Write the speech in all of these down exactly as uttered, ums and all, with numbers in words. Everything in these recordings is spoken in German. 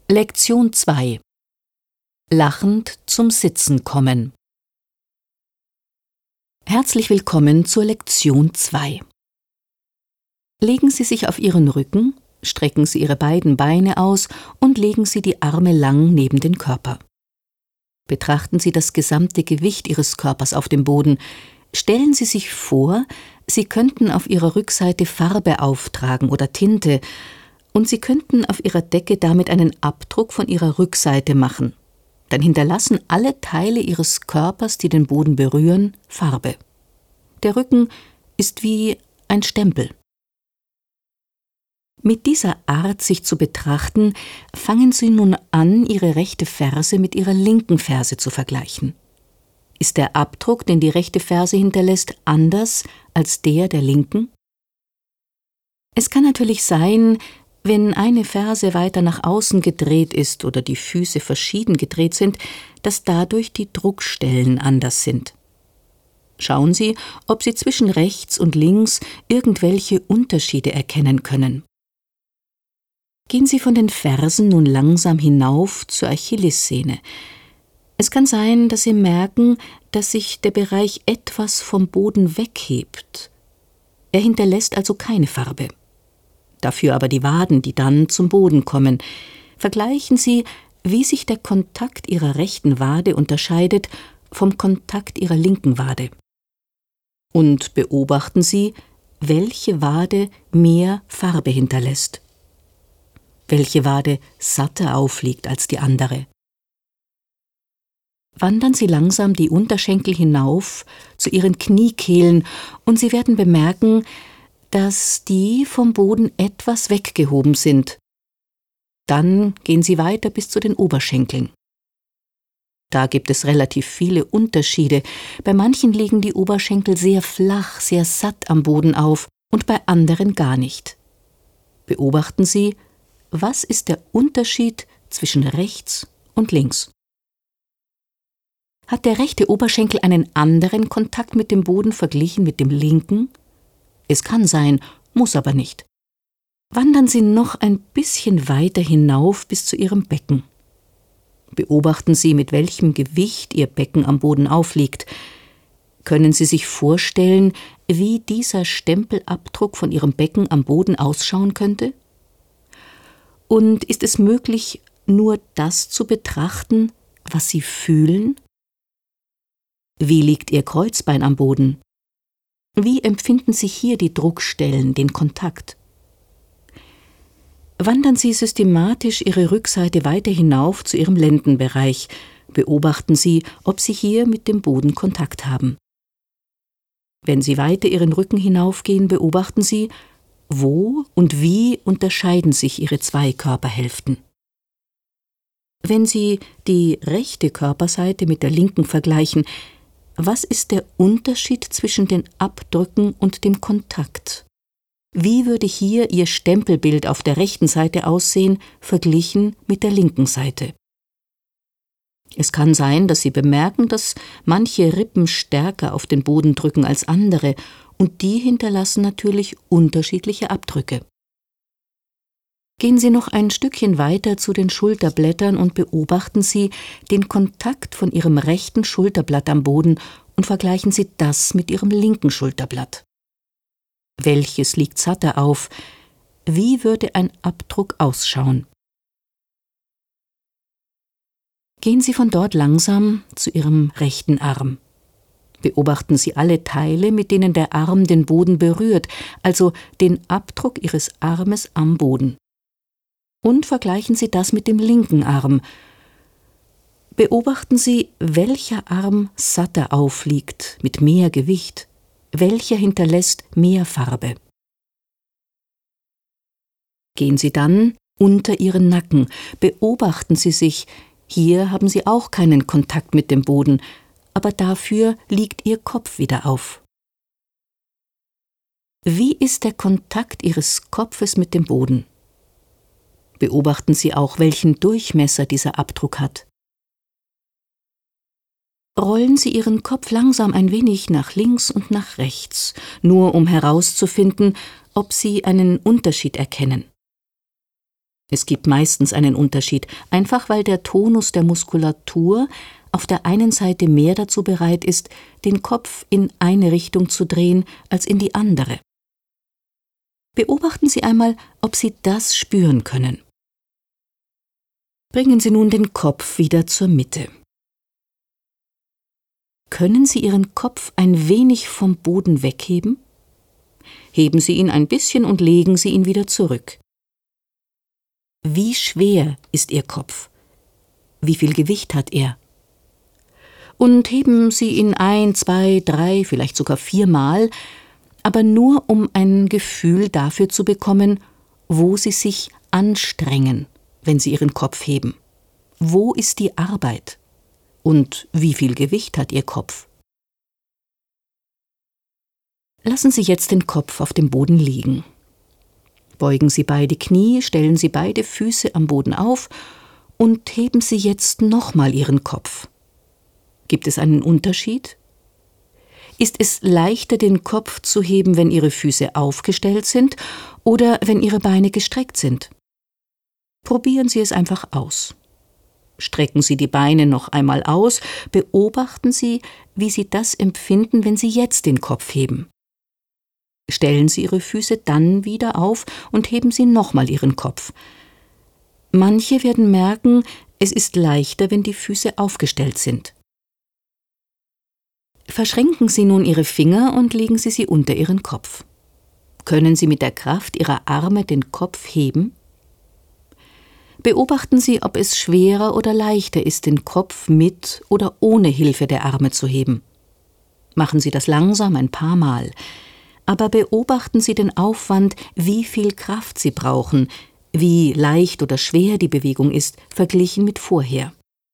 Lektion zwei. Lachend zum Sitzen kommen. Herzlich willkommen zur Lektion zwei. Legen Sie sich auf Ihren Rücken, strecken Sie Ihre beiden Beine aus und legen Sie die Arme lang neben den Körper. Betrachten Sie das gesamte Gewicht Ihres Körpers auf dem Boden. Stellen Sie sich vor, Sie könnten auf Ihrer Rückseite Farbe auftragen oder Tinte, und Sie könnten auf Ihrer Decke damit einen Abdruck von Ihrer Rückseite machen. Dann hinterlassen alle Teile Ihres Körpers, die den Boden berühren, Farbe. Der Rücken ist wie ein Stempel. Mit dieser Art, sich zu betrachten, fangen Sie nun an, Ihre rechte Ferse mit Ihrer linken Ferse zu vergleichen. Ist der Abdruck, den die rechte Ferse hinterlässt, anders als der der linken? Es kann natürlich sein, wenn eine Ferse weiter nach außen gedreht ist oder die Füße verschieden gedreht sind, dass dadurch die Druckstellen anders sind. Schauen Sie, ob Sie zwischen rechts und links irgendwelche Unterschiede erkennen können. Gehen Sie von den Fersen nun langsam hinauf zur Achillessehne. Es kann sein, dass Sie merken, dass sich der Bereich etwas vom Boden weghebt. Er hinterlässt also keine Farbe. Dafür aber die Waden, die dann zum Boden kommen. Vergleichen Sie, wie sich der Kontakt Ihrer rechten Wade unterscheidet vom Kontakt Ihrer linken Wade. Und beobachten Sie, welche Wade mehr Farbe hinterlässt. Welche Wade satter aufliegt als die andere. Wandern Sie langsam die Unterschenkel hinauf zu Ihren Kniekehlen und Sie werden bemerken, dass die vom Boden etwas weggehoben sind. Dann gehen Sie weiter bis zu den Oberschenkeln. Da gibt es relativ viele Unterschiede. Bei manchen liegen die Oberschenkel sehr flach, sehr satt am Boden auf und bei anderen gar nicht. Beobachten Sie, was ist der Unterschied zwischen rechts und links? Hat der rechte Oberschenkel einen anderen Kontakt mit dem Boden verglichen mit dem linken? Es kann sein, muss aber nicht. Wandern Sie noch ein bisschen weiter hinauf bis zu Ihrem Becken. Beobachten Sie, mit welchem Gewicht Ihr Becken am Boden aufliegt. Können Sie sich vorstellen, wie dieser Stempelabdruck von Ihrem Becken am Boden ausschauen könnte? Und ist es möglich, nur das zu betrachten, was Sie fühlen? Wie liegt Ihr Kreuzbein am Boden? Wie empfinden Sie hier die Druckstellen, den Kontakt? Wandern Sie systematisch Ihre Rückseite weiter hinauf zu Ihrem Lendenbereich. Beobachten Sie, ob Sie hier mit dem Boden Kontakt haben. Wenn Sie weiter Ihren Rücken hinaufgehen, beobachten Sie, wo und wie unterscheiden sich Ihre zwei Körperhälften. Wenn Sie die rechte Körperseite mit der linken vergleichen, was ist der Unterschied zwischen den Abdrücken und dem Kontakt? Wie würde hier Ihr Stempelbild auf der rechten Seite aussehen, verglichen mit der linken Seite? Es kann sein, dass Sie bemerken, dass manche Rippen stärker auf den Boden drücken als andere, und die hinterlassen natürlich unterschiedliche Abdrücke. Gehen Sie noch ein Stückchen weiter zu den Schulterblättern und beobachten Sie den Kontakt von Ihrem rechten Schulterblatt am Boden und vergleichen Sie das mit Ihrem linken Schulterblatt. Welches liegt satter auf? Wie würde ein Abdruck ausschauen? Gehen Sie von dort langsam zu Ihrem rechten Arm. Beobachten Sie alle Teile, mit denen der Arm den Boden berührt, also den Abdruck Ihres Armes am Boden. Und vergleichen Sie das mit dem linken Arm. Beobachten Sie, welcher Arm satter aufliegt, mit mehr Gewicht, welcher hinterlässt mehr Farbe. Gehen Sie dann unter Ihren Nacken, beobachten Sie sich, hier haben Sie auch keinen Kontakt mit dem Boden, aber dafür liegt Ihr Kopf wieder auf. Wie ist der Kontakt Ihres Kopfes mit dem Boden? Beobachten Sie auch, welchen Durchmesser dieser Abdruck hat. Rollen Sie Ihren Kopf langsam ein wenig nach links und nach rechts, nur um herauszufinden, ob Sie einen Unterschied erkennen. Es gibt meistens einen Unterschied, einfach weil der Tonus der Muskulatur auf der einen Seite mehr dazu bereit ist, den Kopf in eine Richtung zu drehen, als in die andere. Beobachten Sie einmal, ob Sie das spüren können. Bringen Sie nun den Kopf wieder zur Mitte. Können Sie Ihren Kopf ein wenig vom Boden wegheben? Heben Sie ihn ein bisschen und legen Sie ihn wieder zurück. Wie schwer ist Ihr Kopf? Wie viel Gewicht hat er? Und heben Sie ihn ein, zwei, drei, vielleicht sogar viermal, aber nur um ein Gefühl dafür zu bekommen, wo Sie sich anstrengen, wenn Sie Ihren Kopf heben. Wo ist die Arbeit? Und wie viel Gewicht hat Ihr Kopf? Lassen Sie jetzt den Kopf auf dem Boden liegen. Beugen Sie beide Knie, stellen Sie beide Füße am Boden auf und heben Sie jetzt nochmal Ihren Kopf. Gibt es einen Unterschied? Ist es leichter, den Kopf zu heben, wenn Ihre Füße aufgestellt sind oder wenn Ihre Beine gestreckt sind? Probieren Sie es einfach aus. Strecken Sie die Beine noch einmal aus, beobachten Sie, wie Sie das empfinden, wenn Sie jetzt den Kopf heben. Stellen Sie Ihre Füße dann wieder auf und heben Sie nochmal Ihren Kopf. Manche werden merken, es ist leichter, wenn die Füße aufgestellt sind. Verschränken Sie nun Ihre Finger und legen Sie sie unter Ihren Kopf. Können Sie mit der Kraft Ihrer Arme den Kopf heben? Beobachten Sie, ob es schwerer oder leichter ist, den Kopf mit oder ohne Hilfe der Arme zu heben. Machen Sie das langsam ein paar Mal. Aber beobachten Sie den Aufwand, wie viel Kraft Sie brauchen, wie leicht oder schwer die Bewegung ist, verglichen mit vorher.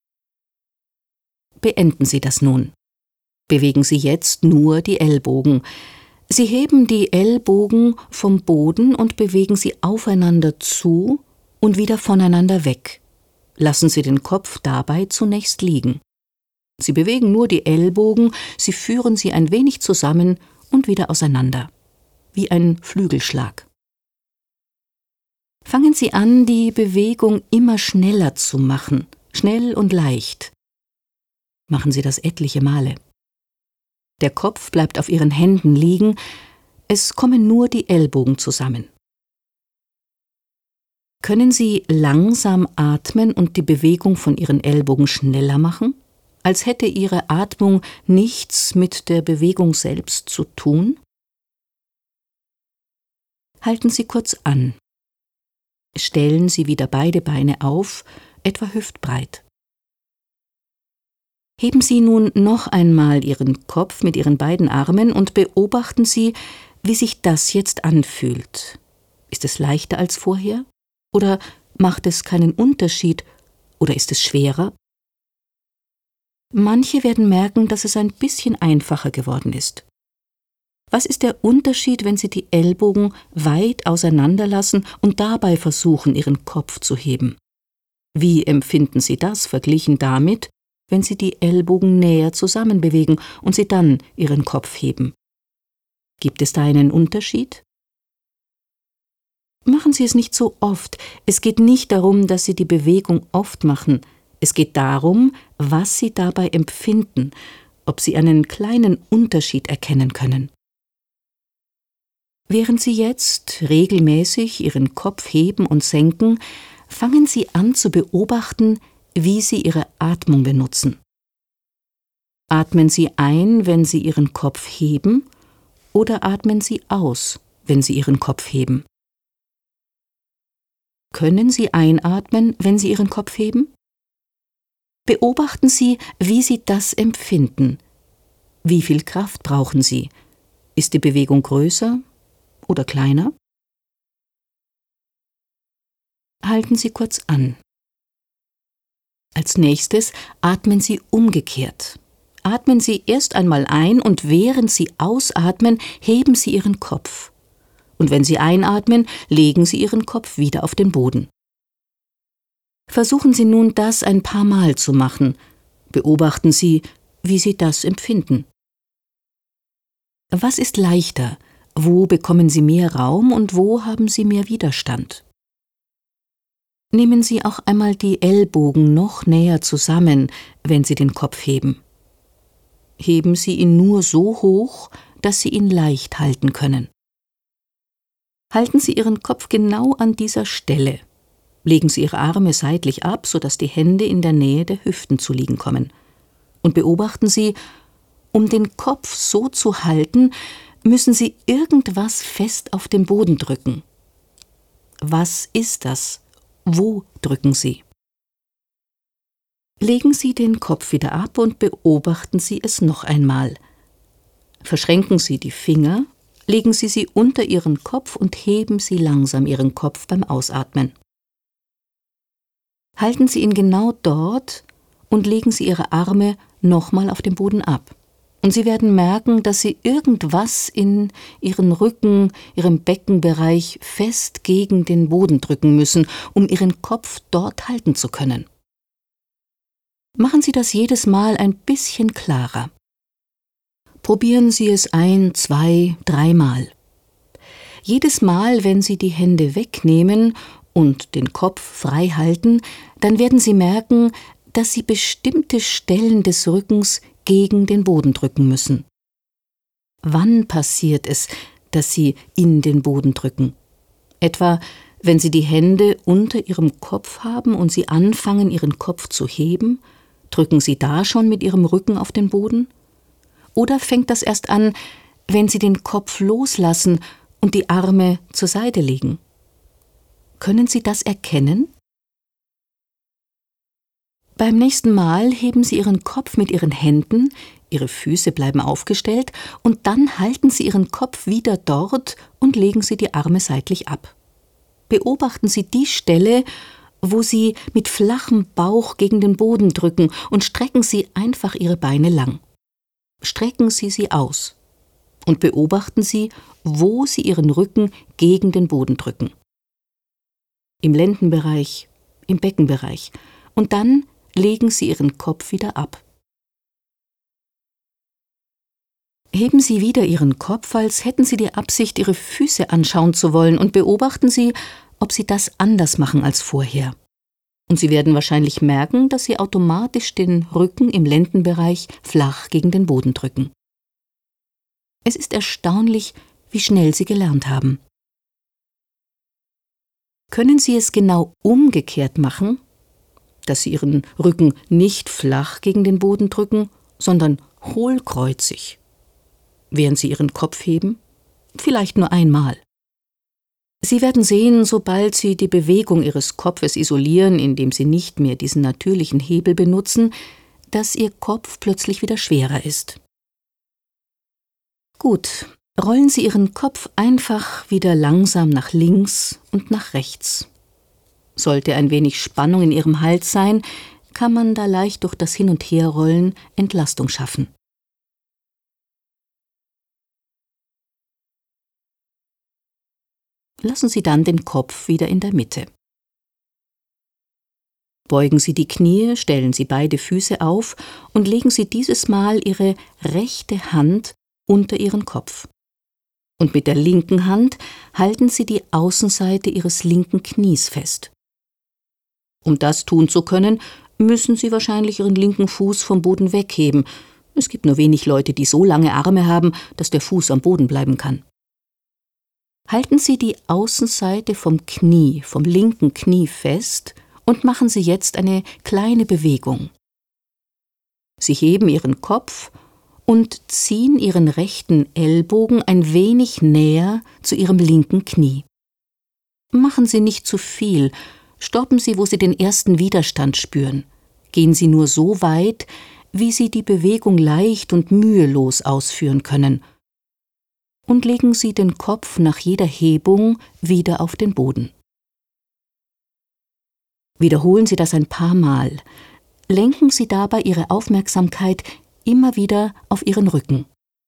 Beenden Sie das nun. Bewegen Sie jetzt nur die Ellbogen. Sie heben die Ellbogen vom Boden und bewegen sie aufeinander zu und wieder voneinander weg. Lassen Sie den Kopf dabei zunächst liegen. Sie bewegen nur die Ellbogen, Sie führen sie ein wenig zusammen und wieder auseinander, wie ein Flügelschlag. Fangen Sie an, die Bewegung immer schneller zu machen, schnell und leicht. Machen Sie das etliche Male. Der Kopf bleibt auf Ihren Händen liegen, es kommen nur die Ellbogen zusammen. Können Sie langsam atmen und die Bewegung von Ihren Ellbogen schneller machen, als hätte Ihre Atmung nichts mit der Bewegung selbst zu tun? Halten Sie kurz an. Stellen Sie wieder beide Beine auf, etwa hüftbreit. Heben Sie nun noch einmal Ihren Kopf mit Ihren beiden Armen und beobachten Sie, wie sich das jetzt anfühlt. Ist es leichter als vorher? Oder macht es keinen Unterschied? Oder ist es schwerer? Manche werden merken, dass es ein bisschen einfacher geworden ist. Was ist der Unterschied, wenn Sie die Ellbogen weit auseinanderlassen und dabei versuchen, Ihren Kopf zu heben? Wie empfinden Sie das verglichen damit, wenn Sie die Ellbogen näher zusammenbewegen und Sie dann Ihren Kopf heben? Gibt es da einen Unterschied? Machen Sie es nicht so oft. Es geht nicht darum, dass Sie die Bewegung oft machen. Es geht darum, was Sie dabei empfinden, ob Sie einen kleinen Unterschied erkennen können. Während Sie jetzt regelmäßig Ihren Kopf heben und senken, fangen Sie an zu beobachten, wie Sie Ihre Atmung benutzen. Atmen Sie ein, wenn Sie Ihren Kopf heben, oder atmen Sie aus, wenn Sie Ihren Kopf heben? Können Sie einatmen, wenn Sie Ihren Kopf heben? Beobachten Sie, wie Sie das empfinden. Wie viel Kraft brauchen Sie? Ist die Bewegung größer oder kleiner? Halten Sie kurz an. Als nächstes atmen Sie umgekehrt. Atmen Sie erst einmal ein und während Sie ausatmen, heben Sie Ihren Kopf. Und wenn Sie einatmen, legen Sie Ihren Kopf wieder auf den Boden. Versuchen Sie nun, das ein paar Mal zu machen. Beobachten Sie, wie Sie das empfinden. Was ist leichter? Wo bekommen Sie mehr Raum und wo haben Sie mehr Widerstand? Nehmen Sie auch einmal die Ellbogen noch näher zusammen, wenn Sie den Kopf heben. Heben Sie ihn nur so hoch, dass Sie ihn leicht halten können. Halten Sie Ihren Kopf genau an dieser Stelle. Legen Sie Ihre Arme seitlich ab, sodass die Hände in der Nähe der Hüften zu liegen kommen. Und beobachten Sie, um den Kopf so zu halten, müssen Sie irgendwas fest auf den Boden drücken. Was ist das? Wo drücken Sie? Legen Sie den Kopf wieder ab und beobachten Sie es noch einmal. Verschränken Sie die Finger, legen Sie sie unter Ihren Kopf und heben Sie langsam Ihren Kopf beim Ausatmen. Halten Sie ihn genau dort und legen Sie Ihre Arme nochmal auf den Boden ab. Und Sie werden merken, dass Sie irgendwas in Ihren Rücken, Ihrem Beckenbereich fest gegen den Boden drücken müssen, um Ihren Kopf dort halten zu können. Machen Sie das jedes Mal ein bisschen klarer. Probieren Sie es ein, zwei, dreimal. Jedes Mal, wenn Sie die Hände wegnehmen und den Kopf frei halten, dann werden Sie merken, dass Sie bestimmte Stellen des Rückens gegen den Boden drücken müssen. Wann passiert es, dass Sie in den Boden drücken? Etwa, wenn Sie die Hände unter Ihrem Kopf haben und Sie anfangen, Ihren Kopf zu heben, drücken Sie da schon mit Ihrem Rücken auf den Boden? Oder fängt das erst an, wenn Sie den Kopf loslassen und die Arme zur Seite legen? Können Sie das erkennen? Beim nächsten Mal heben Sie Ihren Kopf mit Ihren Händen, Ihre Füße bleiben aufgestellt und dann halten Sie Ihren Kopf wieder dort und legen Sie die Arme seitlich ab. Beobachten Sie die Stelle, wo Sie mit flachem Bauch gegen den Boden drücken und strecken Sie einfach Ihre Beine lang. Strecken Sie sie aus und beobachten Sie, wo Sie Ihren Rücken gegen den Boden drücken. Im Lendenbereich, im Beckenbereich. Und dann legen Sie Ihren Kopf wieder ab. Heben Sie wieder Ihren Kopf, als hätten Sie die Absicht, Ihre Füße anschauen zu wollen, und beobachten Sie, ob Sie das anders machen als vorher. Und Sie werden wahrscheinlich merken, dass Sie automatisch den Rücken im Lendenbereich flach gegen den Boden drücken. Es ist erstaunlich, wie schnell Sie gelernt haben. Können Sie es genau umgekehrt machen, dass Sie Ihren Rücken nicht flach gegen den Boden drücken, sondern hohlkreuzig, während Sie Ihren Kopf heben? Vielleicht nur einmal. Sie werden sehen, sobald Sie die Bewegung Ihres Kopfes isolieren, indem Sie nicht mehr diesen natürlichen Hebel benutzen, dass Ihr Kopf plötzlich wieder schwerer ist. Gut, rollen Sie Ihren Kopf einfach wieder langsam nach links und nach rechts. Sollte ein wenig Spannung in Ihrem Hals sein, kann man da leicht durch das Hin- und Herrollen Entlastung schaffen. Lassen Sie dann den Kopf wieder in der Mitte. Beugen Sie die Knie, stellen Sie beide Füße auf und legen Sie dieses Mal Ihre rechte Hand unter Ihren Kopf. Und mit der linken Hand halten Sie die Außenseite Ihres linken Knies fest. Um das tun zu können, müssen Sie wahrscheinlich Ihren linken Fuß vom Boden wegheben. Es gibt nur wenig Leute, die so lange Arme haben, dass der Fuß am Boden bleiben kann. Halten Sie die Außenseite vom Knie, vom linken Knie fest und machen Sie jetzt eine kleine Bewegung. Sie heben Ihren Kopf und ziehen Ihren rechten Ellbogen ein wenig näher zu Ihrem linken Knie. Machen Sie nicht zu viel, stoppen Sie, wo Sie den ersten Widerstand spüren. Gehen Sie nur so weit, wie Sie die Bewegung leicht und mühelos ausführen können. Und legen Sie den Kopf nach jeder Hebung wieder auf den Boden. Wiederholen Sie das ein paar Mal. Lenken Sie dabei Ihre Aufmerksamkeit immer wieder auf Ihren Rücken.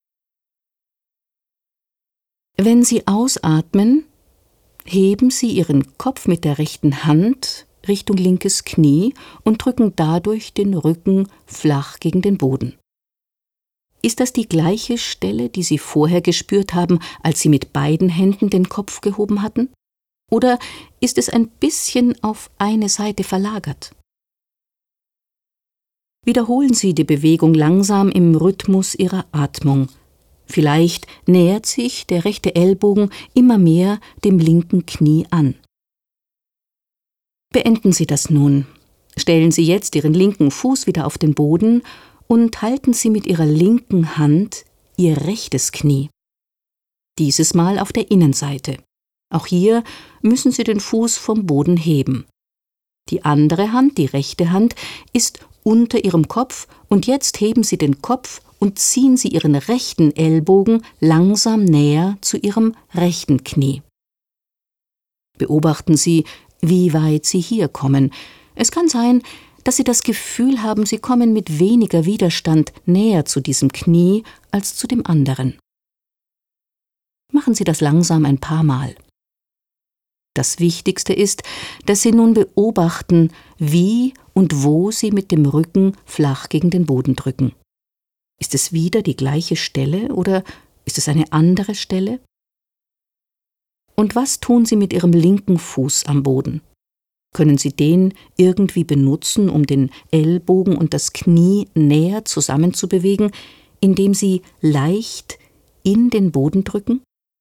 Wenn Sie ausatmen, heben Sie Ihren Kopf mit der rechten Hand Richtung linkes Knie und drücken dadurch den Rücken flach gegen den Boden. Ist das die gleiche Stelle, die Sie vorher gespürt haben, als Sie mit beiden Händen den Kopf gehoben hatten? Oder ist es ein bisschen auf eine Seite verlagert? Wiederholen Sie die Bewegung langsam im Rhythmus Ihrer Atmung. Vielleicht nähert sich der rechte Ellbogen immer mehr dem linken Knie an. Beenden Sie das nun. Stellen Sie jetzt Ihren linken Fuß wieder auf den Boden und halten Sie mit Ihrer linken Hand Ihr rechtes Knie. Dieses Mal auf der Innenseite. Auch hier müssen Sie den Fuß vom Boden heben. Die andere Hand, die rechte Hand, ist unter Ihrem Kopf und jetzt heben Sie den Kopf und ziehen Sie Ihren rechten Ellbogen langsam näher zu Ihrem rechten Knie. Beobachten Sie, wie weit Sie hier kommen. Es kann sein, dass Sie das Gefühl haben, Sie kommen mit weniger Widerstand näher zu diesem Knie als zu dem anderen. Machen Sie das langsam ein paar Mal. Das Wichtigste ist, dass Sie nun beobachten, wie und wo Sie mit dem Rücken flach gegen den Boden drücken. Ist es wieder die gleiche Stelle oder ist es eine andere Stelle? Und was tun Sie mit Ihrem linken Fuß am Boden? Können Sie den irgendwie benutzen, um den Ellbogen und das Knie näher zusammenzubewegen, indem Sie leicht in den Boden drücken?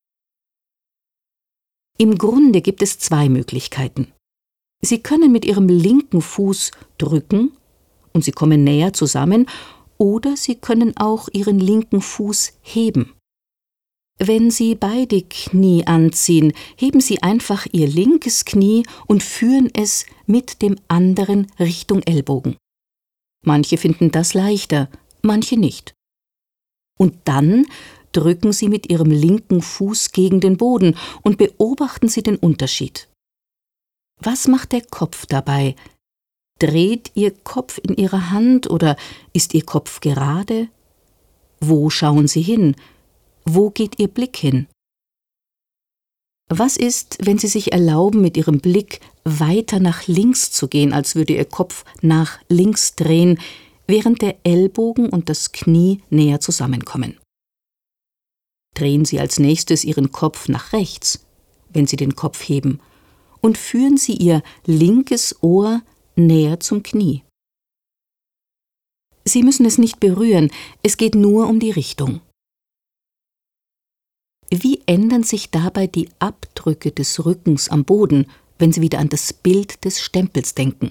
Im Grunde gibt es zwei Möglichkeiten. Sie können mit Ihrem linken Fuß drücken und Sie kommen näher zusammen, oder Sie können auch Ihren linken Fuß heben. Wenn Sie beide Knie anziehen, heben Sie einfach Ihr linkes Knie und führen es mit dem anderen Richtung Ellbogen. Manche finden das leichter, manche nicht. Und dann drücken Sie mit Ihrem linken Fuß gegen den Boden und beobachten Sie den Unterschied. Was macht der Kopf dabei? Dreht Ihr Kopf in Ihrer Hand oder ist Ihr Kopf gerade? Wo schauen Sie hin? Wo geht Ihr Blick hin? Was ist, wenn Sie sich erlauben, mit Ihrem Blick weiter nach links zu gehen, als würde Ihr Kopf nach links drehen, während der Ellbogen und das Knie näher zusammenkommen? Drehen Sie als nächstes Ihren Kopf nach rechts, wenn Sie den Kopf heben, und führen Sie Ihr linkes Ohr näher zum Knie. Sie müssen es nicht berühren, es geht nur um die Richtung. Wie ändern sich dabei die Abdrücke des Rückens am Boden, wenn Sie wieder an das Bild des Stempels denken?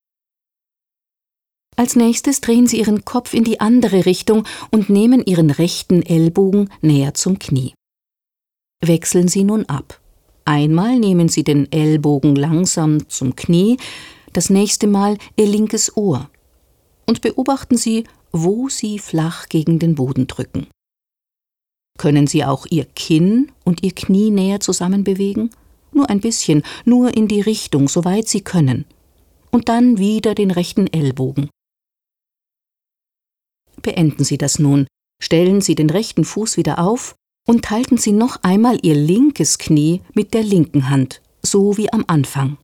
Als nächstes drehen Sie Ihren Kopf in die andere Richtung und nehmen Ihren rechten Ellbogen näher zum Knie. Wechseln Sie nun ab. Einmal nehmen Sie den Ellbogen langsam zum Knie, das nächste Mal Ihr linkes Ohr. Und beobachten Sie, wo Sie flach gegen den Boden drücken. Können Sie auch Ihr Kinn und Ihr Knie näher zusammen bewegen? Nur ein bisschen, nur in die Richtung, soweit Sie können. Und dann wieder den rechten Ellbogen. Beenden Sie das nun. Stellen Sie den rechten Fuß wieder auf und halten Sie noch einmal Ihr linkes Knie mit der linken Hand, so wie am Anfang.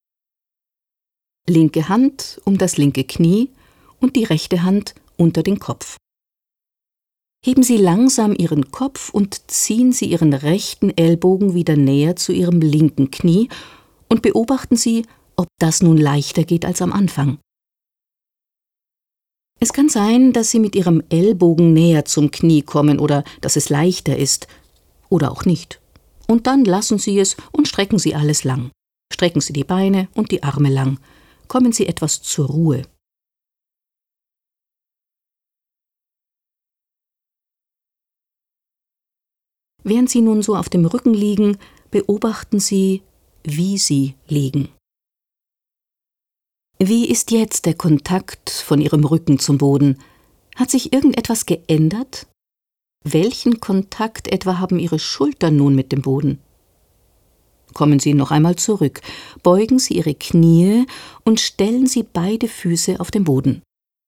Linke Hand um das linke Knie und die rechte Hand unter den Kopf. Heben Sie langsam Ihren Kopf und ziehen Sie Ihren rechten Ellbogen wieder näher zu Ihrem linken Knie und beobachten Sie, ob das nun leichter geht als am Anfang. Es kann sein, dass Sie mit Ihrem Ellbogen näher zum Knie kommen oder dass es leichter ist. Oder auch nicht. Und dann lassen Sie es und strecken Sie alles lang. Strecken Sie die Beine und die Arme lang. Kommen Sie etwas zur Ruhe. Während Sie nun so auf dem Rücken liegen, beobachten Sie, wie Sie liegen. Wie ist jetzt der Kontakt von Ihrem Rücken zum Boden? Hat sich irgendetwas geändert? Welchen Kontakt etwa haben Ihre Schultern nun mit dem Boden? Kommen Sie noch einmal zurück, beugen Sie Ihre Knie und stellen Sie beide Füße auf den Boden.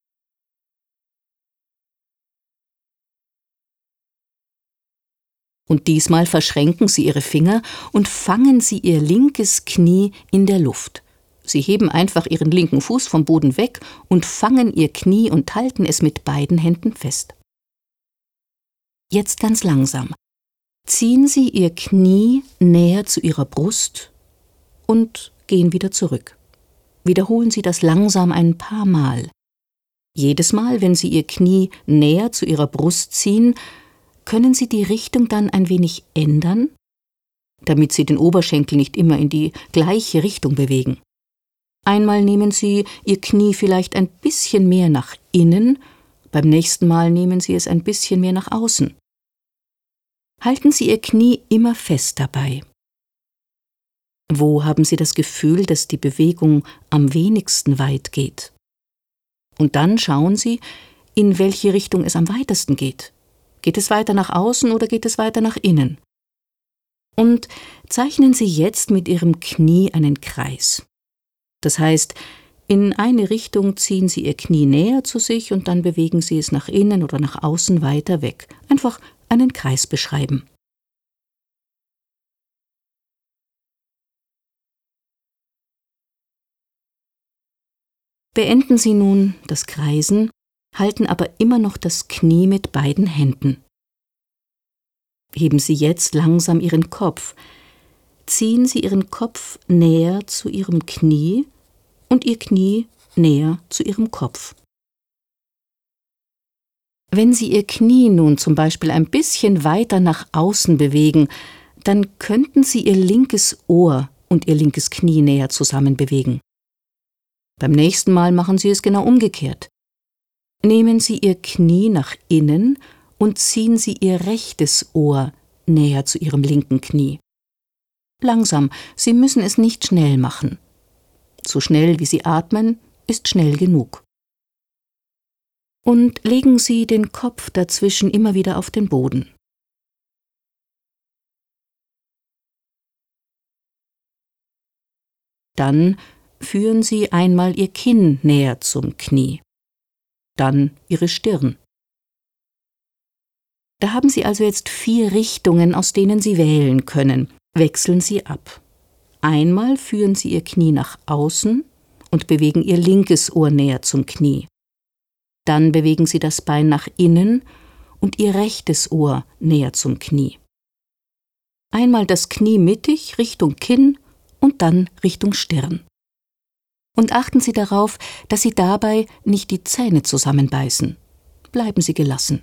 Und diesmal verschränken Sie Ihre Finger und fangen Sie Ihr linkes Knie in der Luft. Sie heben einfach Ihren linken Fuß vom Boden weg und fangen Ihr Knie und halten es mit beiden Händen fest. Jetzt ganz langsam. Ziehen Sie Ihr Knie näher zu Ihrer Brust und gehen wieder zurück. Wiederholen Sie das langsam ein paar Mal. Jedes Mal, wenn Sie Ihr Knie näher zu Ihrer Brust ziehen, können Sie die Richtung dann ein wenig ändern, damit Sie den Oberschenkel nicht immer in die gleiche Richtung bewegen. Einmal nehmen Sie Ihr Knie vielleicht ein bisschen mehr nach innen, beim nächsten Mal nehmen Sie es ein bisschen mehr nach außen. Halten Sie Ihr Knie immer fest dabei. Wo haben Sie das Gefühl, dass die Bewegung am wenigsten weit geht? Und dann schauen Sie, in welche Richtung es am weitesten geht. Geht es weiter nach außen oder geht es weiter nach innen? Und zeichnen Sie jetzt mit Ihrem Knie einen Kreis. Das heißt, in eine Richtung ziehen Sie Ihr Knie näher zu sich und dann bewegen Sie es nach innen oder nach außen weiter weg. Einfach einen Kreis beschreiben. Beenden Sie nun das Kreisen, halten aber immer noch das Knie mit beiden Händen. Heben Sie jetzt langsam Ihren Kopf. Ziehen Sie Ihren Kopf näher zu Ihrem Knie und Ihr Knie näher zu Ihrem Kopf. Wenn Sie Ihr Knie nun zum Beispiel ein bisschen weiter nach außen bewegen, dann könnten Sie Ihr linkes Ohr und Ihr linkes Knie näher zusammen bewegen. Beim nächsten Mal machen Sie es genau umgekehrt. Nehmen Sie Ihr Knie nach innen und ziehen Sie Ihr rechtes Ohr näher zu Ihrem linken Knie. Langsam, Sie müssen es nicht schnell machen. So schnell wie Sie atmen, ist schnell genug. Und legen Sie den Kopf dazwischen immer wieder auf den Boden. Dann führen Sie einmal Ihr Kinn näher zum Knie, dann Ihre Stirn. Da haben Sie also jetzt vier Richtungen, aus denen Sie wählen können. Wechseln Sie ab. Einmal führen Sie Ihr Knie nach außen und bewegen Ihr linkes Ohr näher zum Knie. Dann bewegen Sie das Bein nach innen und Ihr rechtes Ohr näher zum Knie. Einmal das Knie mittig Richtung Kinn und dann Richtung Stirn. Und achten Sie darauf, dass Sie dabei nicht die Zähne zusammenbeißen. Bleiben Sie gelassen.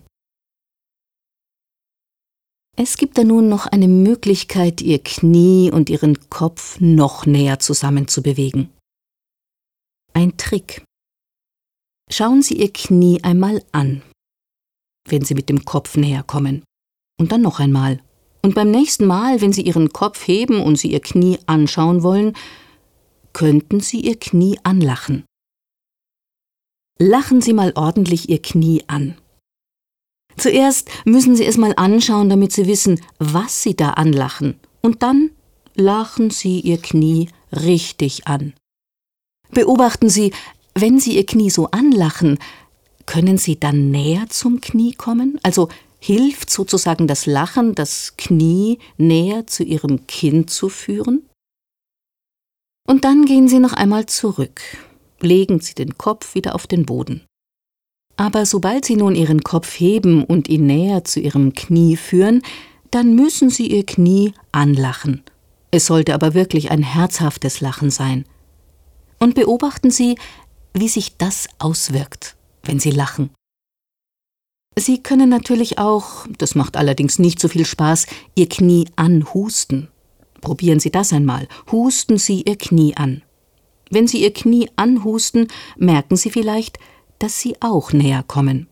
Es gibt da nun noch eine Möglichkeit, Ihr Knie und Ihren Kopf noch näher zusammen zu bewegen. Ein Trick. Schauen Sie Ihr Knie einmal an, wenn Sie mit dem Kopf näher kommen. Und dann noch einmal. Und beim nächsten Mal, wenn Sie Ihren Kopf heben und Sie Ihr Knie anschauen wollen, könnten Sie Ihr Knie anlachen. Lachen Sie mal ordentlich Ihr Knie an. Zuerst müssen Sie es mal anschauen, damit Sie wissen, was Sie da anlachen. Und dann lachen Sie Ihr Knie richtig an. Beobachten Sie, wenn Sie Ihr Knie so anlachen, können Sie dann näher zum Knie kommen? Also hilft sozusagen das Lachen, das Knie näher zu Ihrem Kinn zu führen? Und dann gehen Sie noch einmal zurück. Legen Sie den Kopf wieder auf den Boden. Aber sobald Sie nun Ihren Kopf heben und ihn näher zu Ihrem Knie führen, dann müssen Sie Ihr Knie anlachen. Es sollte aber wirklich ein herzhaftes Lachen sein. Und beobachten Sie, wie sich das auswirkt, wenn Sie lachen. Sie können natürlich auch, das macht allerdings nicht so viel Spaß, Ihr Knie anhusten. Probieren Sie das einmal. Husten Sie Ihr Knie an. Wenn Sie Ihr Knie anhusten, merken Sie vielleicht, dass Sie auch näher kommen.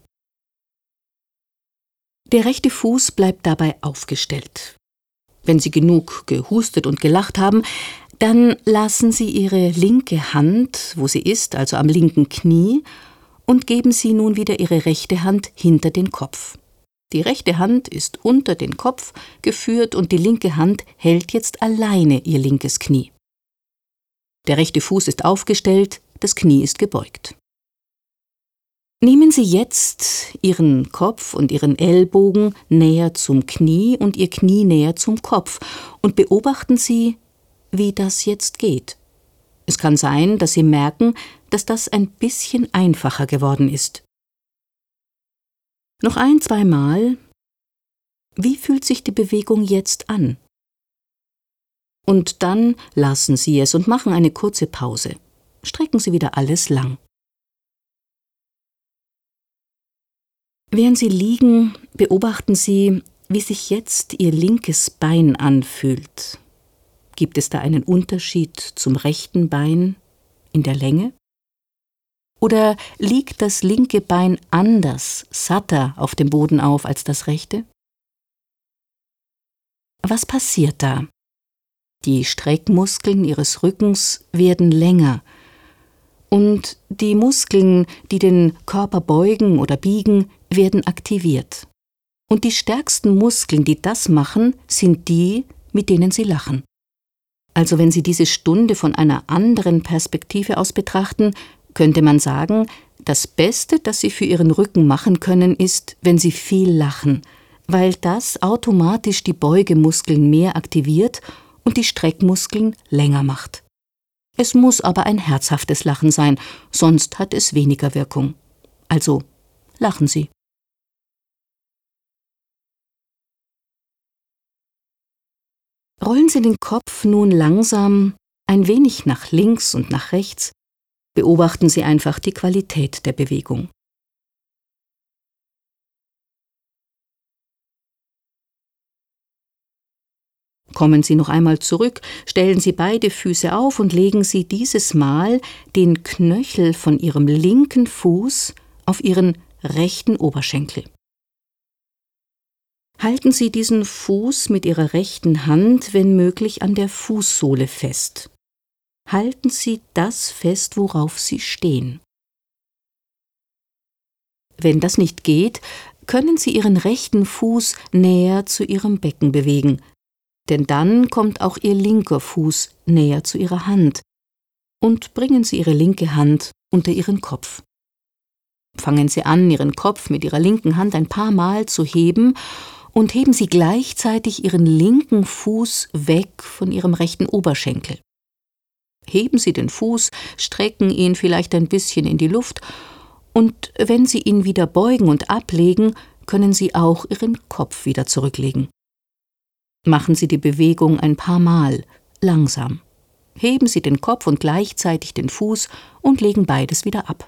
Der rechte Fuß bleibt dabei aufgestellt. Wenn Sie genug gehustet und gelacht haben, dann lassen Sie Ihre linke Hand, wo sie ist, also am linken Knie, und geben Sie nun wieder Ihre rechte Hand hinter den Kopf. Die rechte Hand ist unter den Kopf geführt und die linke Hand hält jetzt alleine Ihr linkes Knie. Der rechte Fuß ist aufgestellt, das Knie ist gebeugt. Nehmen Sie jetzt Ihren Kopf und Ihren Ellbogen näher zum Knie und Ihr Knie näher zum Kopf und beobachten Sie, wie das jetzt geht. Es kann sein, dass Sie merken, dass das ein bisschen einfacher geworden ist. Noch ein, zwei Mal. Wie fühlt sich die Bewegung jetzt an? Und dann lassen Sie es und machen eine kurze Pause. Strecken Sie wieder alles lang. Während Sie liegen, beobachten Sie, wie sich jetzt Ihr linkes Bein anfühlt. Gibt es da einen Unterschied zum rechten Bein in der Länge? Oder liegt das linke Bein anders, satter auf dem Boden auf als das rechte? Was passiert da? Die Streckmuskeln Ihres Rückens werden länger und die Muskeln, die den Körper beugen oder biegen, werden aktiviert. Und die stärksten Muskeln, die das machen, sind die, mit denen Sie lachen. Also wenn Sie diese Stunde von einer anderen Perspektive aus betrachten, könnte man sagen, das Beste, das Sie für Ihren Rücken machen können, ist, wenn Sie viel lachen, weil das automatisch die Beugemuskeln mehr aktiviert und die Streckmuskeln länger macht. Es muss aber ein herzhaftes Lachen sein, sonst hat es weniger Wirkung. Also, lachen Sie. Rollen Sie den Kopf nun langsam ein wenig nach links und nach rechts. Beobachten Sie einfach die Qualität der Bewegung. Kommen Sie noch einmal zurück, stellen Sie beide Füße auf und legen Sie dieses Mal den Knöchel von Ihrem linken Fuß auf Ihren rechten Oberschenkel. Halten Sie diesen Fuß mit Ihrer rechten Hand, wenn möglich, an der Fußsohle fest. Halten Sie das fest, worauf Sie stehen. Wenn das nicht geht, können Sie Ihren rechten Fuß näher zu Ihrem Becken bewegen, denn dann kommt auch Ihr linker Fuß näher zu Ihrer Hand und bringen Sie Ihre linke Hand unter Ihren Kopf. Fangen Sie an, Ihren Kopf mit Ihrer linken Hand ein paar Mal zu heben und heben Sie gleichzeitig Ihren linken Fuß weg von Ihrem rechten Oberschenkel. Heben Sie den Fuß, strecken ihn vielleicht ein bisschen in die Luft und wenn Sie ihn wieder beugen und ablegen, können Sie auch Ihren Kopf wieder zurücklegen. Machen Sie die Bewegung ein paar Mal, langsam. Heben Sie den Kopf und gleichzeitig den Fuß und legen beides wieder ab.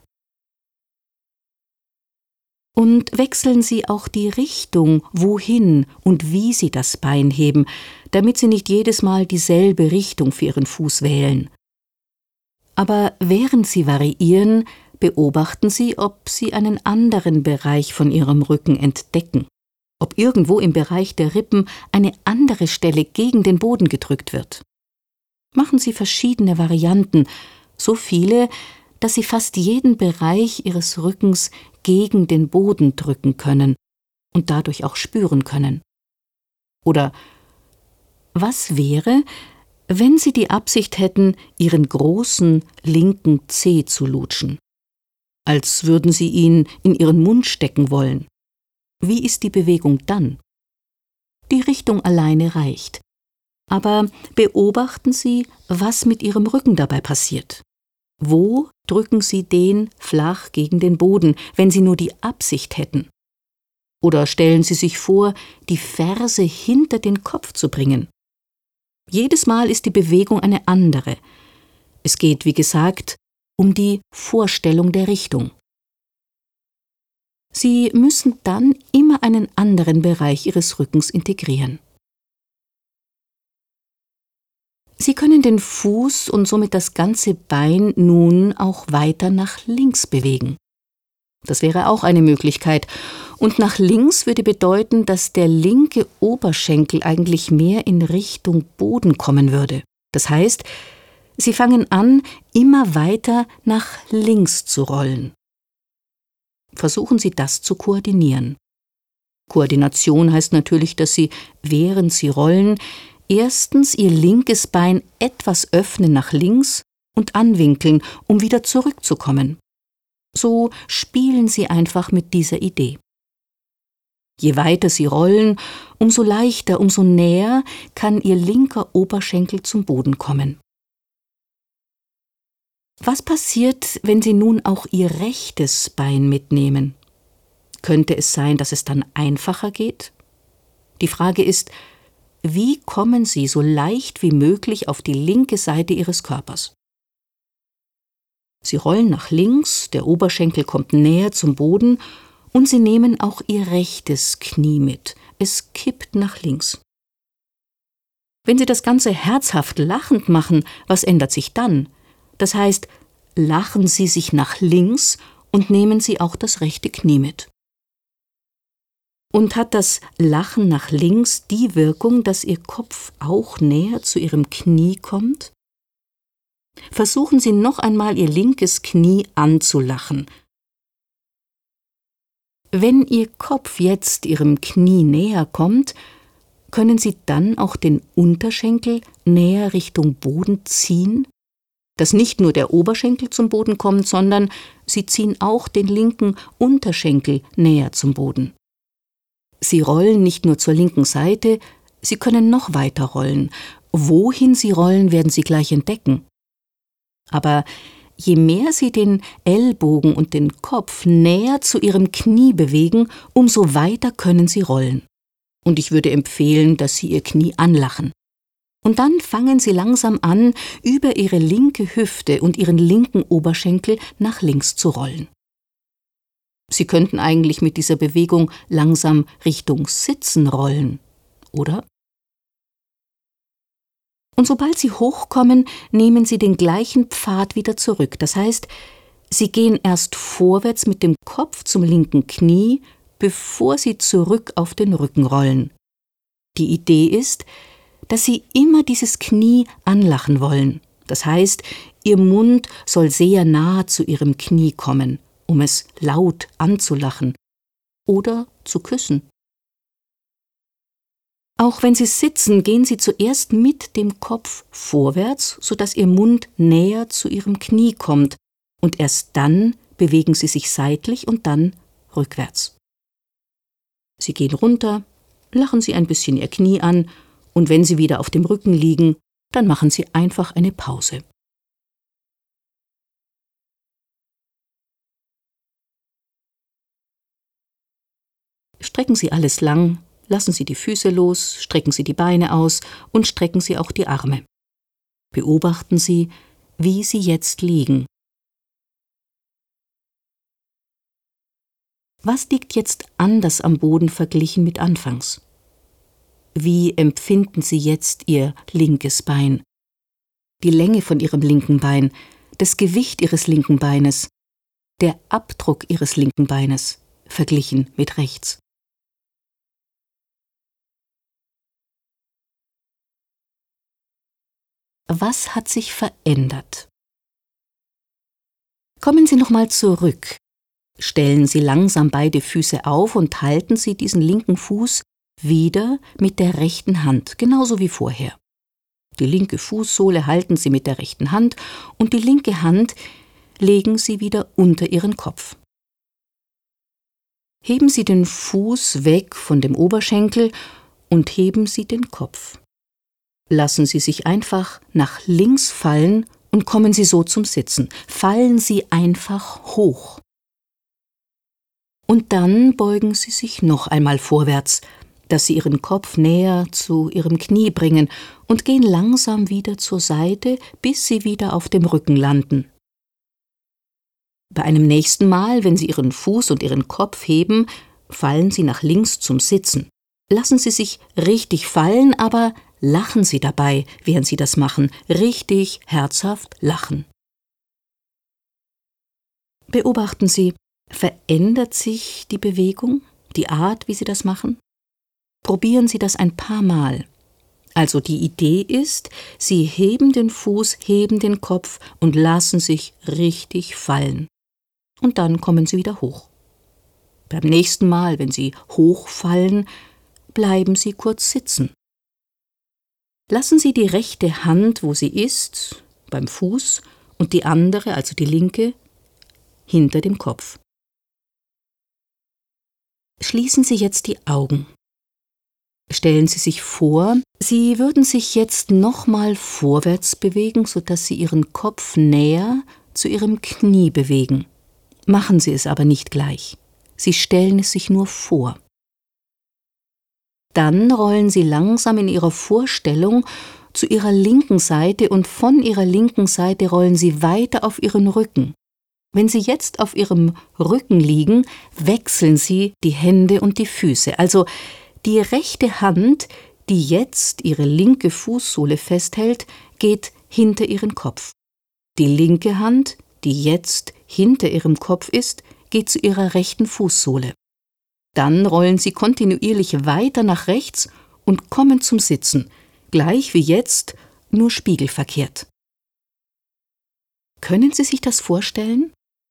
Und wechseln Sie auch die Richtung, wohin und wie Sie das Bein heben, damit Sie nicht jedes Mal dieselbe Richtung für Ihren Fuß wählen. Aber während Sie variieren, beobachten Sie, ob Sie einen anderen Bereich von Ihrem Rücken entdecken, ob irgendwo im Bereich der Rippen eine andere Stelle gegen den Boden gedrückt wird. Machen Sie verschiedene Varianten, so viele, dass Sie fast jeden Bereich Ihres Rückens gegen den Boden drücken können und dadurch auch spüren können. Oder was wäre, wenn Sie die Absicht hätten, Ihren großen linken Zeh zu lutschen, als würden Sie ihn in Ihren Mund stecken wollen? Wie ist die Bewegung dann? Die Richtung alleine reicht. Aber beobachten Sie, was mit Ihrem Rücken dabei passiert. Wo drücken Sie den flach gegen den Boden, wenn Sie nur die Absicht hätten? Oder stellen Sie sich vor, die Ferse hinter den Kopf zu bringen. Jedes Mal ist die Bewegung eine andere. Es geht, wie gesagt, um die Vorstellung der Richtung. Sie müssen dann immer einen anderen Bereich Ihres Rückens integrieren. Sie können den Fuß und somit das ganze Bein nun auch weiter nach links bewegen. Das wäre auch eine Möglichkeit. Und nach links würde bedeuten, dass der linke Oberschenkel eigentlich mehr in Richtung Boden kommen würde. Das heißt, Sie fangen an, immer weiter nach links zu rollen. Versuchen Sie das zu koordinieren. Koordination heißt natürlich, dass Sie, während Sie rollen, erstens Ihr linkes Bein etwas öffnen nach links und anwinkeln, um wieder zurückzukommen. So spielen Sie einfach mit dieser Idee. Je weiter Sie rollen, umso leichter, umso näher kann Ihr linker Oberschenkel zum Boden kommen. Was passiert, wenn Sie nun auch Ihr rechtes Bein mitnehmen? Könnte es sein, dass es dann einfacher geht? Die Frage ist, wie kommen Sie so leicht wie möglich auf die linke Seite Ihres Körpers. Sie rollen nach links, der Oberschenkel kommt näher zum Boden und Sie nehmen auch Ihr rechtes Knie mit. Es kippt nach links. Wenn Sie das Ganze herzhaft lachend machen, was ändert sich dann? Das heißt, lachen Sie sich nach links und nehmen Sie auch das rechte Knie mit. Und hat das Lachen nach links die Wirkung, dass Ihr Kopf auch näher zu Ihrem Knie kommt? Versuchen Sie noch einmal Ihr linkes Knie anzulachen. Wenn Ihr Kopf jetzt Ihrem Knie näher kommt, können Sie dann auch den Unterschenkel näher Richtung Boden ziehen, dass nicht nur der Oberschenkel zum Boden kommt, sondern Sie ziehen auch den linken Unterschenkel näher zum Boden. Sie rollen nicht nur zur linken Seite, Sie können noch weiter rollen. Wohin Sie rollen, werden Sie gleich entdecken. Aber je mehr Sie den Ellbogen und den Kopf näher zu Ihrem Knie bewegen, umso weiter können Sie rollen. Und ich würde empfehlen, dass Sie Ihr Knie anlachen. Und dann fangen Sie langsam an, über Ihre linke Hüfte und Ihren linken Oberschenkel nach links zu rollen. Sie könnten eigentlich mit dieser Bewegung langsam Richtung Sitzen rollen, oder? Und sobald Sie hochkommen, nehmen Sie den gleichen Pfad wieder zurück. Das heißt, Sie gehen erst vorwärts mit dem Kopf zum linken Knie, bevor Sie zurück auf den Rücken rollen. Die Idee ist, dass Sie immer dieses Knie anlachen wollen. Das heißt, Ihr Mund soll sehr nahe zu Ihrem Knie kommen, um es laut anzulachen oder zu küssen. Auch wenn Sie sitzen, gehen Sie zuerst mit dem Kopf vorwärts, sodass Ihr Mund näher zu Ihrem Knie kommt, und erst dann bewegen Sie sich seitlich und dann rückwärts. Sie gehen runter, lachen Sie ein bisschen Ihr Knie an, und wenn Sie wieder auf dem Rücken liegen, dann machen Sie einfach eine Pause. Strecken Sie alles lang, lassen Sie die Füße los, strecken Sie die Beine aus und strecken Sie auch die Arme. Beobachten Sie, wie Sie jetzt liegen. Was liegt jetzt anders am Boden verglichen mit anfangs? Wie empfinden Sie jetzt Ihr linkes Bein? Die Länge von Ihrem linken Bein, das Gewicht Ihres linken Beines, der Abdruck Ihres linken Beines, verglichen mit rechts. Was hat sich verändert? Kommen Sie nochmal zurück. Stellen Sie langsam beide Füße auf und halten Sie diesen linken Fuß wieder mit der rechten Hand, genauso wie vorher. Die linke Fußsohle halten Sie mit der rechten Hand und die linke Hand legen Sie wieder unter Ihren Kopf. Heben Sie den Fuß weg von dem Oberschenkel und heben Sie den Kopf. Lassen Sie sich einfach nach links fallen und kommen Sie so zum Sitzen. Fallen Sie einfach hoch. Und dann beugen Sie sich noch einmal vorwärts, dass Sie Ihren Kopf näher zu Ihrem Knie bringen und gehen langsam wieder zur Seite, bis Sie wieder auf dem Rücken landen. Bei einem nächsten Mal, wenn Sie Ihren Fuß und Ihren Kopf heben, fallen Sie nach links zum Sitzen. Lassen Sie sich richtig fallen, aber lachen Sie dabei, während Sie das machen. Richtig herzhaft lachen. Beobachten Sie, verändert sich die Bewegung, die Art, wie Sie das machen? Probieren Sie das ein paar Mal. Also die Idee ist, Sie heben den Fuß, heben den Kopf und lassen sich richtig fallen. Und dann kommen Sie wieder hoch. Beim nächsten Mal, wenn Sie hochfallen, bleiben Sie kurz sitzen. Lassen Sie die rechte Hand, wo sie ist, beim Fuß, und die andere, also die linke, hinter dem Kopf. Schließen Sie jetzt die Augen. Stellen Sie sich vor, Sie würden sich jetzt nochmal vorwärts bewegen, sodass Sie Ihren Kopf näher zu Ihrem Knie bewegen. Machen Sie es aber nicht gleich. Sie stellen es sich nur vor. Dann rollen Sie langsam in Ihrer Vorstellung zu Ihrer linken Seite und von Ihrer linken Seite rollen Sie weiter auf Ihren Rücken. Wenn Sie jetzt auf Ihrem Rücken liegen, wechseln Sie die Hände und die Füße. Also die rechte Hand, die jetzt Ihre linke Fußsohle festhält, geht hinter Ihren Kopf. Die linke Hand, die jetzt hinter Ihrem Kopf ist, geht zu Ihrer rechten Fußsohle. Dann rollen Sie kontinuierlich weiter nach rechts und kommen zum Sitzen, gleich wie jetzt, nur spiegelverkehrt. Können Sie sich das vorstellen?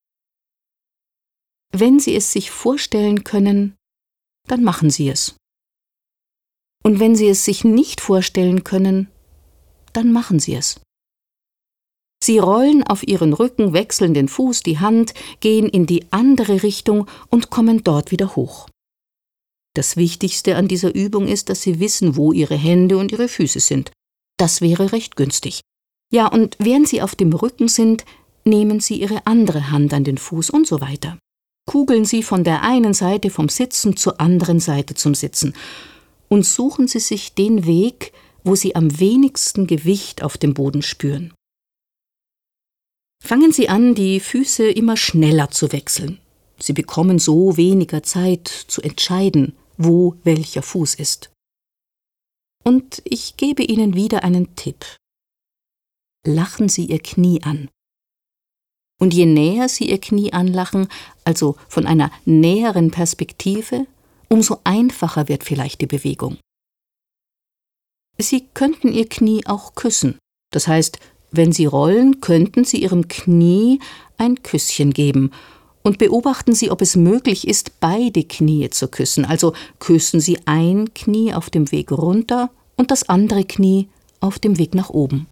Wenn Sie es sich vorstellen können, dann machen Sie es. Und wenn Sie es sich nicht vorstellen können, dann machen Sie es. Sie rollen auf Ihren Rücken, wechseln den Fuß, die Hand, gehen in die andere Richtung und kommen dort wieder hoch. Das Wichtigste an dieser Übung ist, dass Sie wissen, wo Ihre Hände und Ihre Füße sind. Das wäre recht günstig. Ja, und während Sie auf dem Rücken sind, nehmen Sie Ihre andere Hand an den Fuß und so weiter. Kugeln Sie von der einen Seite vom Sitzen zur anderen Seite zum Sitzen und suchen Sie sich den Weg, wo Sie am wenigsten Gewicht auf dem Boden spüren. Fangen Sie an, die Füße immer schneller zu wechseln. Sie bekommen so weniger Zeit zu entscheiden, wo welcher Fuß ist. Und ich gebe Ihnen wieder einen Tipp. Lachen Sie Ihr Knie an. Und je näher Sie Ihr Knie anlachen, also von einer näheren Perspektive, umso einfacher wird vielleicht die Bewegung. Sie könnten Ihr Knie auch küssen. Das heißt, wenn Sie rollen, könnten Sie Ihrem Knie ein Küsschen geben. Und beobachten Sie, ob es möglich ist, beide Knie zu küssen. Also küssen Sie ein Knie auf dem Weg runter und das andere Knie auf dem Weg nach oben.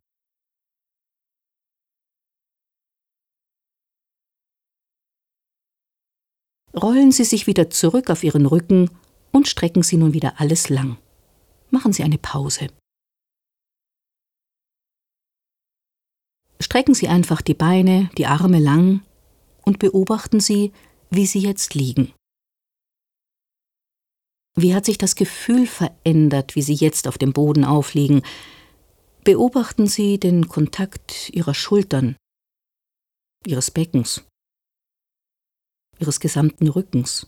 Rollen Sie sich wieder zurück auf Ihren Rücken und strecken Sie nun wieder alles lang. Machen Sie eine Pause. Strecken Sie einfach die Beine, die Arme lang und beobachten Sie, wie Sie jetzt liegen. Wie hat sich das Gefühl verändert, wie Sie jetzt auf dem Boden aufliegen? Beobachten Sie den Kontakt Ihrer Schultern, Ihres Beckens, Ihres gesamten Rückens.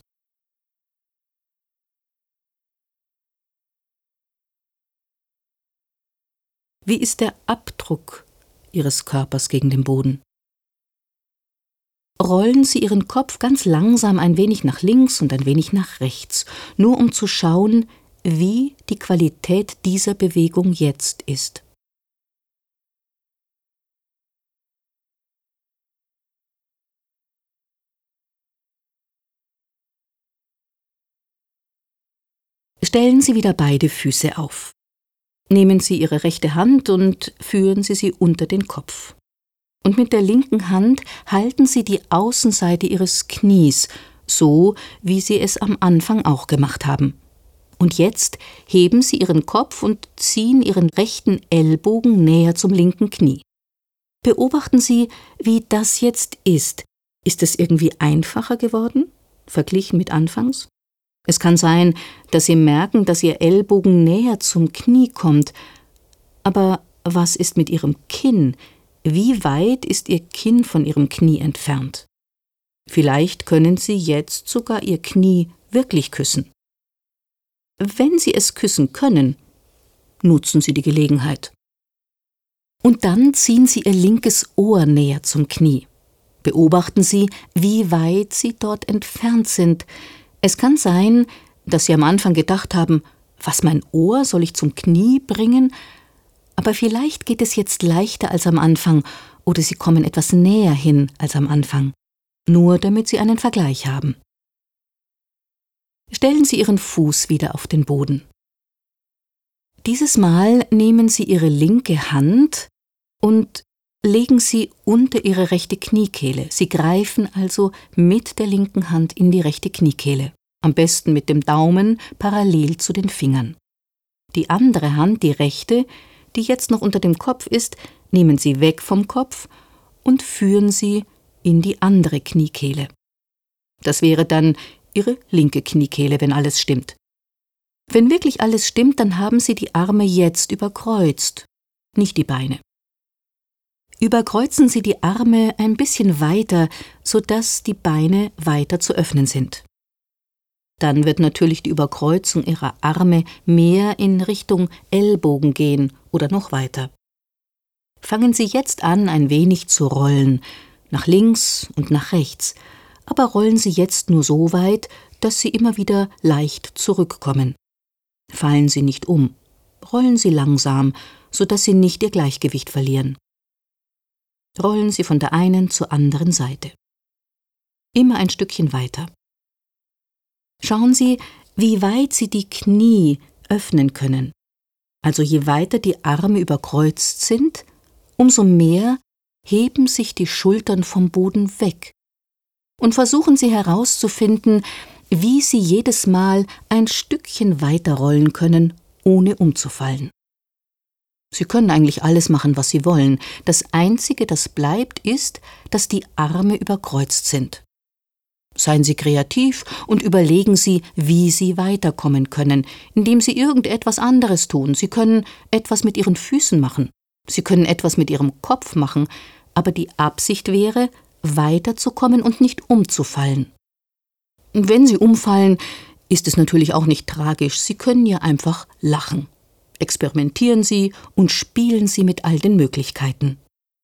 Wie ist der Abdruck Ihres Körpers gegen den Boden? Rollen Sie Ihren Kopf ganz langsam ein wenig nach links und ein wenig nach rechts, nur um zu schauen, wie die Qualität dieser Bewegung jetzt ist. Stellen Sie wieder beide Füße auf. Nehmen Sie Ihre rechte Hand und führen Sie sie unter den Kopf. Und mit der linken Hand halten Sie die Außenseite Ihres Knies, so wie Sie es am Anfang auch gemacht haben. Und jetzt heben Sie Ihren Kopf und ziehen Ihren rechten Ellbogen näher zum linken Knie. Beobachten Sie, wie das jetzt ist. Ist es irgendwie einfacher geworden, verglichen mit anfangs? Es kann sein, dass Sie merken, dass Ihr Ellbogen näher zum Knie kommt. Aber was ist mit Ihrem Kinn? Wie weit ist Ihr Kinn von Ihrem Knie entfernt? Vielleicht können Sie jetzt sogar Ihr Knie wirklich küssen. Wenn Sie es küssen können, nutzen Sie die Gelegenheit. Und dann ziehen Sie Ihr linkes Ohr näher zum Knie. Beobachten Sie, wie weit Sie dort entfernt sind. Es kann sein, dass Sie am Anfang gedacht haben, was, mein Ohr soll ich zum Knie bringen? Aber vielleicht geht es jetzt leichter als am Anfang oder Sie kommen etwas näher hin als am Anfang, nur damit Sie einen Vergleich haben. Stellen Sie Ihren Fuß wieder auf den Boden. Dieses Mal nehmen Sie Ihre linke Hand und legen sie unter Ihre rechte Kniekehle. Sie greifen also mit der linken Hand in die rechte Kniekehle, am besten mit dem Daumen parallel zu den Fingern. Die andere Hand, die rechte, die jetzt noch unter dem Kopf ist, nehmen Sie weg vom Kopf und führen sie in die andere Kniekehle. Das wäre dann Ihre linke Kniekehle, wenn alles stimmt. Wenn wirklich alles stimmt, dann haben Sie die Arme jetzt überkreuzt, nicht die Beine. Überkreuzen Sie die Arme ein bisschen weiter, sodass die Beine weiter zu öffnen sind. Dann wird natürlich die Überkreuzung Ihrer Arme mehr in Richtung Ellbogen gehen oder noch weiter. Fangen Sie jetzt an, ein wenig zu rollen, nach links und nach rechts, aber rollen Sie jetzt nur so weit, dass Sie immer wieder leicht zurückkommen. Fallen Sie nicht um, rollen Sie langsam, sodass Sie nicht Ihr Gleichgewicht verlieren. Rollen Sie von der einen zur anderen Seite. Immer ein Stückchen weiter. Schauen Sie, wie weit Sie die Knie öffnen können. Also je weiter die Arme überkreuzt sind, umso mehr heben sich die Schultern vom Boden weg. Und versuchen Sie herauszufinden, wie Sie jedes Mal ein Stückchen weiter rollen können, ohne umzufallen. Sie können eigentlich alles machen, was Sie wollen. Das Einzige, das bleibt, ist, dass die Arme überkreuzt sind. Seien Sie kreativ und überlegen Sie, wie Sie weiterkommen können, indem Sie irgendetwas anderes tun. Sie können etwas mit Ihren Füßen machen. Sie können etwas mit Ihrem Kopf machen, aber die Absicht wäre, weiterzukommen und nicht umzufallen. Wenn Sie umfallen, ist es natürlich auch nicht tragisch. Sie können ja einfach lachen. Experimentieren Sie und spielen Sie mit all den Möglichkeiten.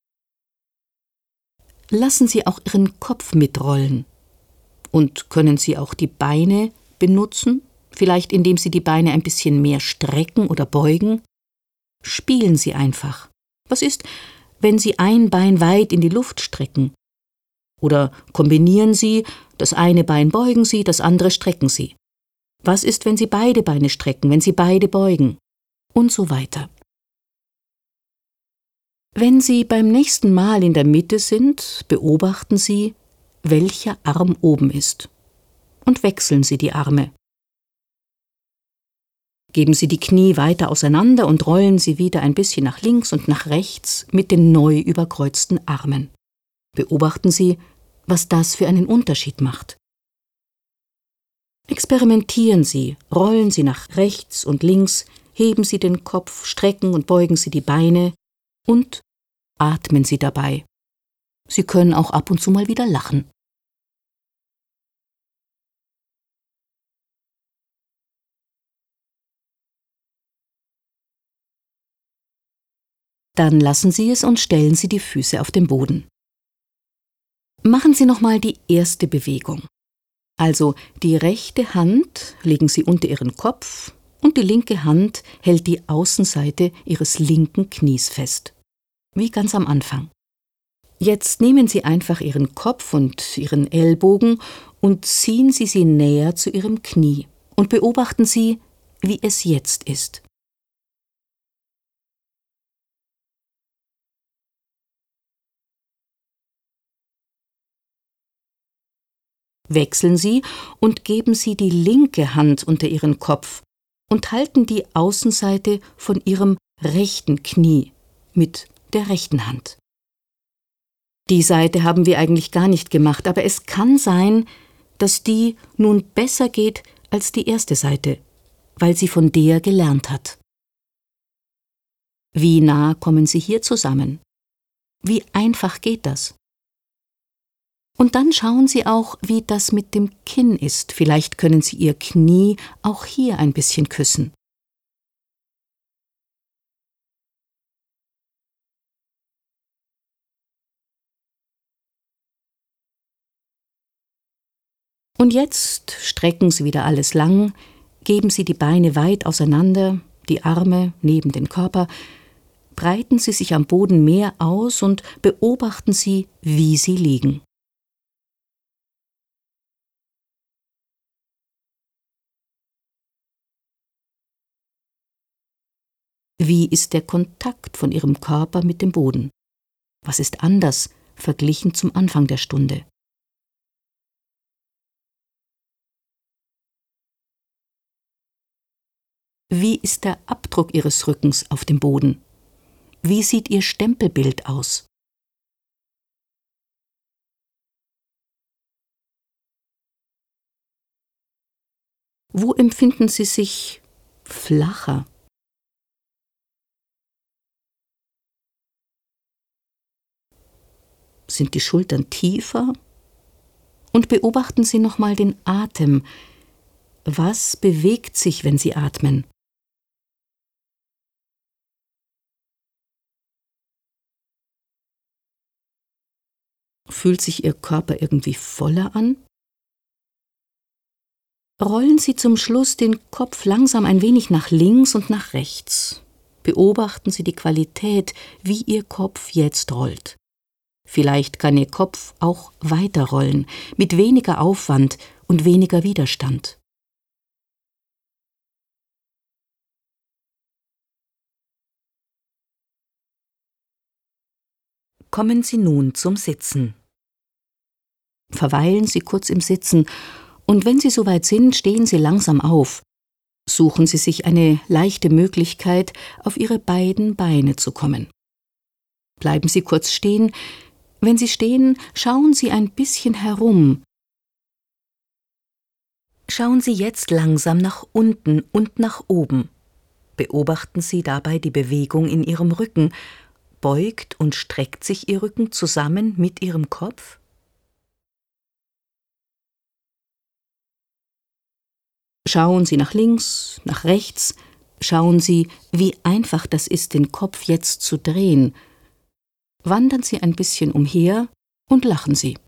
Lassen Sie auch Ihren Kopf mitrollen. Und können Sie auch die Beine benutzen? Vielleicht indem Sie die Beine ein bisschen mehr strecken oder beugen? Spielen Sie einfach. Was ist, wenn Sie ein Bein weit in die Luft strecken? Oder kombinieren Sie, das eine Bein beugen Sie, das andere strecken Sie. Was ist, wenn Sie beide Beine strecken, wenn Sie beide beugen? Und so weiter. Wenn Sie beim nächsten Mal in der Mitte sind, beobachten Sie, welcher Arm oben ist. Und wechseln Sie die Arme. Geben Sie die Knie weiter auseinander und rollen sie wieder ein bisschen nach links und nach rechts mit den neu überkreuzten Armen. Beobachten Sie, was das für einen Unterschied macht. Experimentieren Sie, rollen Sie nach rechts und links, heben Sie den Kopf, strecken und beugen Sie die Beine und atmen Sie dabei. Sie können auch ab und zu mal wieder lachen. Dann lassen Sie es und stellen Sie die Füße auf den Boden. Machen Sie nochmal die erste Bewegung. Also die rechte Hand legen Sie unter Ihren Kopf und die linke Hand hält die Außenseite Ihres linken Knies fest. Wie ganz am Anfang. Jetzt nehmen Sie einfach Ihren Kopf und Ihren Ellbogen und ziehen Sie sie näher zu Ihrem Knie und beobachten Sie, wie es jetzt ist. Wechseln Sie und geben Sie die linke Hand unter Ihren Kopf und halten die Außenseite von Ihrem rechten Knie mit der rechten Hand. Die Seite haben wir eigentlich gar nicht gemacht, aber es kann sein, dass die nun besser geht als die erste Seite, weil sie von der gelernt hat. Wie nah kommen Sie hier zusammen? Wie einfach geht das? Und dann schauen Sie auch, wie das mit dem Kinn ist. Vielleicht können Sie Ihr Knie auch hier ein bisschen küssen. Und jetzt strecken Sie wieder alles lang, geben Sie die Beine weit auseinander, die Arme neben den Körper, breiten Sie sich am Boden mehr aus und beobachten Sie, wie Sie liegen. Wie ist der Kontakt von Ihrem Körper mit dem Boden? Was ist anders verglichen zum Anfang der Stunde? Wie ist der Abdruck Ihres Rückens auf dem Boden? Wie sieht Ihr Stempelbild aus? Wo empfinden Sie sich flacher. Sind die Schultern tiefer? Und beobachten Sie nochmal den Atem. Was bewegt sich, wenn Sie atmen? Fühlt sich Ihr Körper irgendwie voller an? Rollen Sie zum Schluss den Kopf langsam ein wenig nach links und nach rechts. Beobachten Sie die Qualität, wie Ihr Kopf jetzt rollt. Vielleicht kann Ihr Kopf auch weiterrollen, mit weniger Aufwand und weniger Widerstand. Kommen Sie nun zum Sitzen. Verweilen Sie kurz im Sitzen und wenn Sie soweit sind, stehen Sie langsam auf. Suchen Sie sich eine leichte Möglichkeit, auf Ihre beiden Beine zu kommen. Bleiben Sie kurz stehen. Wenn Sie stehen, schauen Sie ein bisschen herum. Schauen Sie jetzt langsam nach unten und nach oben. Beobachten Sie dabei die Bewegung in Ihrem Rücken. Beugt und streckt sich Ihr Rücken zusammen mit Ihrem Kopf? Schauen Sie nach links, nach rechts. Schauen Sie, wie einfach das ist, den Kopf jetzt zu drehen. Wandern Sie ein bisschen umher und lachen Sie.